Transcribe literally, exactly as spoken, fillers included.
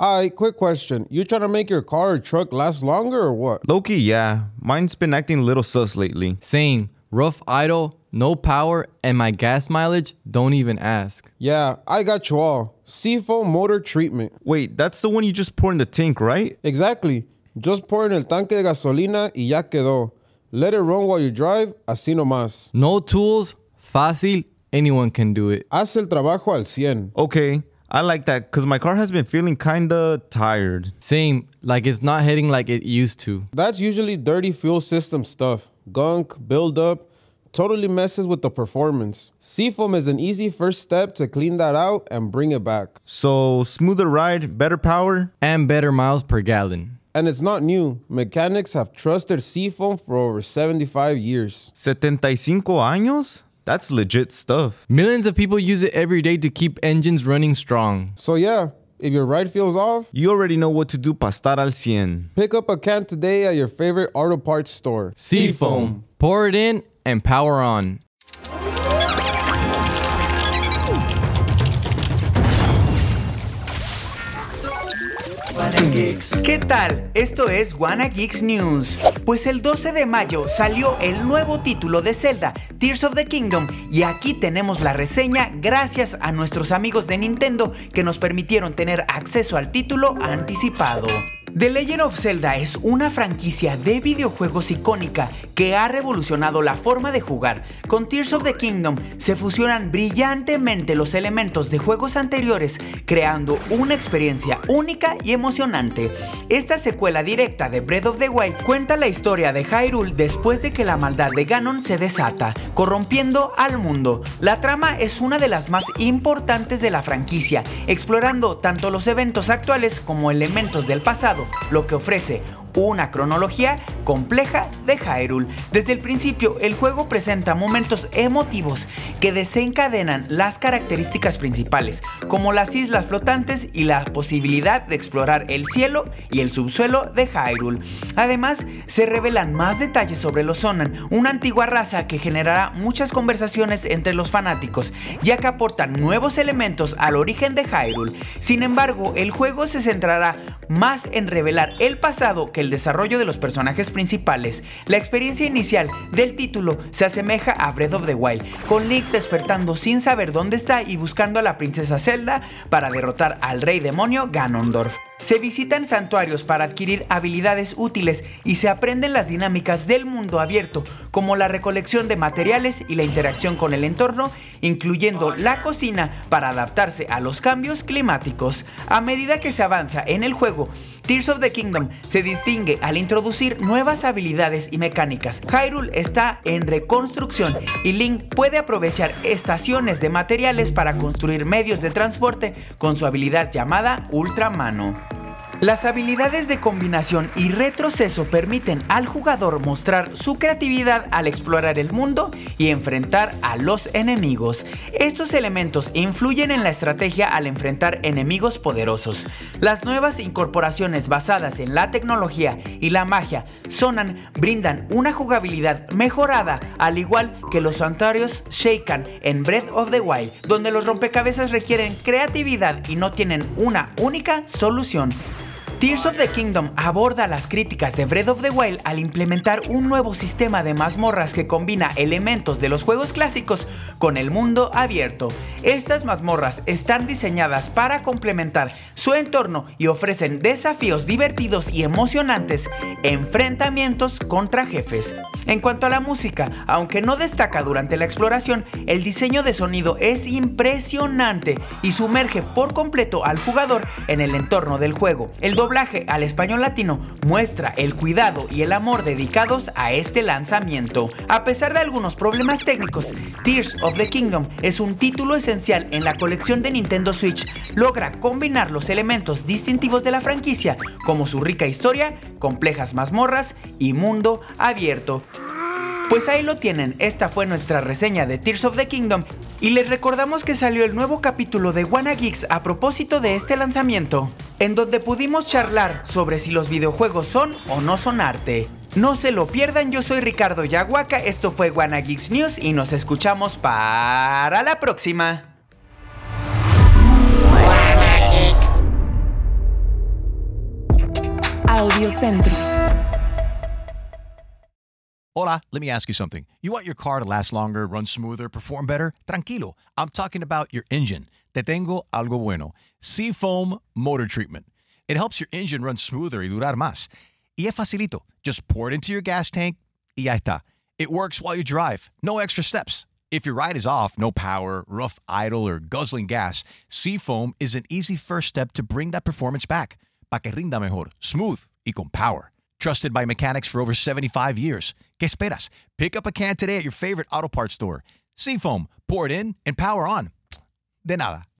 Alright, quick question. You trying to make your car or truck last longer or what? Low-key, yeah. Mine's been acting a little sus lately. Same. Rough idle, no power, and my gas mileage, don't even ask. Yeah, I got you all. Seafoam motor treatment. Wait, that's the one you just pour in the tank, right? Exactly. Just pour in el tanque de gasolina y ya quedó. Let it run while you drive, así nomás. No tools, fácil, anyone can do it. Haz el trabajo al cien. Okay, I like that because my car has been feeling kinda tired. Same, like it's not hitting like it used to. That's usually dirty fuel system stuff. Gunk, buildup, totally messes with the performance. Seafoam is an easy first step to clean that out and bring it back. So, smoother ride, better power? And better miles per gallon. And it's not new. Mechanics have trusted Seafoam for over seventy-five years. setenta y cinco años? That's legit stuff. Millions of people use it every day to keep engines running strong. So yeah, if your ride feels off, you already know what to do para estar al cien. Pick up a can today at your favorite auto parts store. Seafoam. Pour it in and power on. ¿Qué tal? Esto es Wanna Geeks News. Pues el doce de mayo salió el nuevo título de Zelda, Tears of the Kingdom, y aquí tenemos la reseña gracias a nuestros amigos de Nintendo que nos permitieron tener acceso al título anticipado. The Legend of Zelda es una franquicia de videojuegos icónica que ha revolucionado la forma de jugar. Con Tears of the Kingdom se fusionan brillantemente los elementos de juegos anteriores, creando una experiencia única y emocionante. Esta secuela directa de Breath of the Wild cuenta la historia de Hyrule después de que la maldad de Ganon se desata, corrompiendo al mundo. La trama es una de las más importantes de la franquicia, explorando tanto los eventos actuales como elementos del pasado, lo que ofrece una cronología compleja de Hyrule. Desde el principio, el juego presenta momentos emotivos que desencadenan las características principales, como las islas flotantes y la posibilidad de explorar el cielo y el subsuelo de Hyrule. Además, se revelan más detalles sobre los Sonan, una antigua raza que generará muchas conversaciones entre los fanáticos, ya que aportan nuevos elementos al origen de Hyrule. Sin embargo, el juego se centrará más en revelar el pasado que el desarrollo de los personajes principales. La experiencia inicial del título se asemeja a Breath of the Wild, con Link despertando sin saber dónde está y buscando a la princesa Zelda para derrotar al rey demonio Ganondorf. Se visitan santuarios para adquirir habilidades útiles y se aprenden las dinámicas del mundo abierto, como la recolección de materiales y la interacción con el entorno, incluyendo la cocina para adaptarse a los cambios climáticos. A medida que se avanza en el juego, Tears of the Kingdom se distingue al introducir nuevas habilidades y mecánicas. Hyrule está en reconstrucción y Link puede aprovechar estaciones de materiales para construir medios de transporte con su habilidad llamada Ultramano. Las habilidades de combinación y retroceso permiten al jugador mostrar su creatividad al explorar el mundo y enfrentar a los enemigos. Estos elementos influyen en la estrategia al enfrentar enemigos poderosos. Las nuevas incorporaciones basadas en la tecnología y la magia Sonan brindan una jugabilidad mejorada, al igual que los santuarios Sheikah en Breath of the Wild, donde los rompecabezas requieren creatividad y no tienen una única solución. Tears of the Kingdom aborda las críticas de Breath of the Wild al implementar un nuevo sistema de mazmorras que combina elementos de los juegos clásicos con el mundo abierto. Estas mazmorras están diseñadas para complementar su entorno y ofrecen desafíos divertidos y emocionantes, enfrentamientos contra jefes. En cuanto a la música, aunque no destaca durante la exploración, el diseño de sonido es impresionante y sumerge por completo al jugador en el entorno del juego. El doblaje al español latino muestra el cuidado y el amor dedicados a este lanzamiento. A pesar de algunos problemas técnicos, Tears of the Kingdom es un título esencial en la colección de Nintendo Switch. Logra combinar los elementos distintivos de la franquicia, como su rica historia, complejas mazmorras y mundo abierto. Pues ahí lo tienen, esta fue nuestra reseña de Tears of the Kingdom y les recordamos que salió el nuevo capítulo de Wanna Geeks a propósito de este lanzamiento, en donde pudimos charlar sobre si los videojuegos son o no son arte. No se lo pierdan, yo soy Ricardo Yaguaca, esto fue Wanna Geeks News y nos escuchamos para la próxima. Audio Centro. Hola, let me ask you something. You want your car to last longer, run smoother, perform better? Tranquilo. I'm talking about your engine. Te tengo algo bueno. Seafoam Motor Treatment. It helps your engine run smoother y durar más. Y es facilito. Just pour it into your gas tank y ya está. It works while you drive. No extra steps. If your ride is off, no power, rough idle, or guzzling gas, Seafoam is an easy first step to bring that performance back. Pa que rinda mejor, smooth y con power. Trusted by mechanics for over seventy-five years. ¿Qué esperas? Pick up a can today at your favorite auto parts store. Seafoam, pour it in and power on. De nada.